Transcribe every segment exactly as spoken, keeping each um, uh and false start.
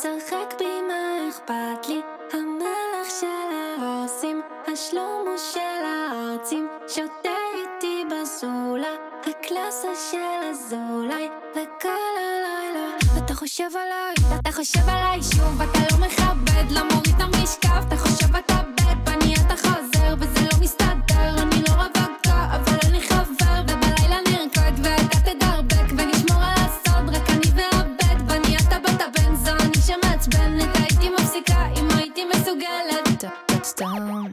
צחק בי מה אכפת לי, המלך של העושים, השלומו של הארצים, שותה איתי בסולה, הקלאסה של הזולאי, וכל הלילה אתה חושב עליי, אתה חושב עליי שוב, אתה לא מכבד, לא מוריד את המשקף, אתה חושב אתה בד, בני אתה חוזר וזה לא מסתדר, אני לא רווקה אבל אני חבר, ובלילה נרקוד ואתה תדרבק ונשמור על הסוד, רק אני והבד, בני אתה בת הבן זו אני שמעצבנת, הייתי מפסיקה אם הייתי מסוגלת. סתם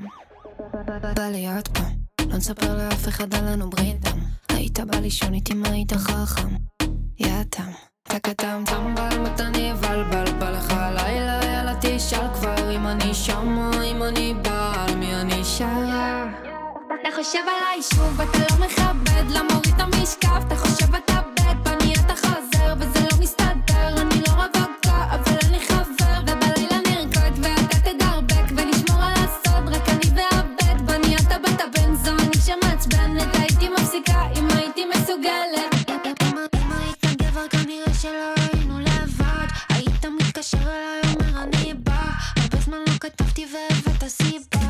בא להיות פה, לא נספר לאף אחד עלינו בריתם, היית בא לישון איתי מה היית חכם, יאתם תקתם טמבל מתני ולבל, בא לך לילה יאללה תשאל כבר אם אני שם או אם אני בעל מי אני שר. אתה חושב עליי שוב, אתה לא מכבד, לא מוריד את המשקף, אתה חושב אתה בד, בני אתה חוזר וזה לא מסתדר, אני לא רווקה אבל אני חבר, ובלילה נרקוד ואתה תדרבק ונשמור על הסוד, רק אני והבד, בני אתה בת הבן זו אני שמעצבנת, הייתי מפסיקה אם הייתי מסוגלת. אם היית גבר כנראה שלא היינו לבד, היית מתקשר אליי אומר אני בא, הרבה זמן לא כתבתי והבאת סיבה.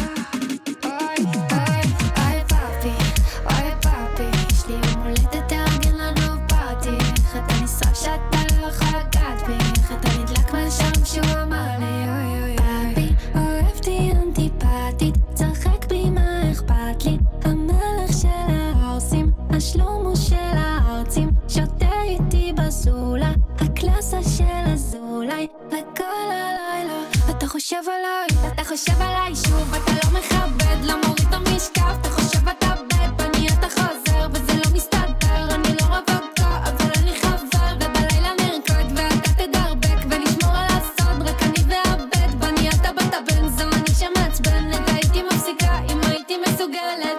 אוי אוי אוי פאפי, אוי פאפי, יש לי יום הולדת תארגן לנו פארטי, איך אתה נשרף שאתה לא יכול לגעת בי, איך אתה נדלק מהשם שהוא אמר לי אוי אוי פאפי, אוהבתי אנטיפטית, צחק בי מה אכפת לי, המלך של העושים, השלומו של הארצים, שותה איתי בסולה, הקלאסה של הזולאי, וכל הלילה אתה חושב עליי, אתה חושב עליי שוב, אתה לא מכבד, לא מוריד את המשקף, אתה חושב אתה בד, בני אתה חוזר וזה לא מסתדר, אני לא רווקה אבל אני חבר, ובלילה נרקוד ואתה תדרבק ונשמור על הסוד, רק אני והבד, בני אתה בת הבן זו אני שמעצבנת, הייתי מפסיקה אם הייתי מסוגלת.